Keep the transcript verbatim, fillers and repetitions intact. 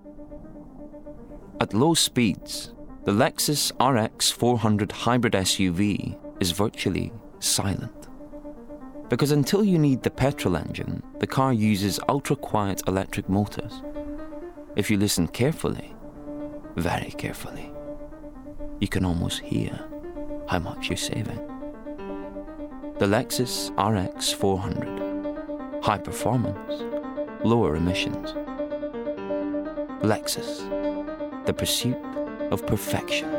At low speeds, the Lexus R X four hundred hybrid S U V is virtually silent. Because until you need the petrol engine, the car uses ultra-quiet electric motors. If you listen carefully, very carefully, you can almost hear how much you're saving. The Lexus R X four hundred. High performance, lower emissions. Lexus, the pursuit of perfection.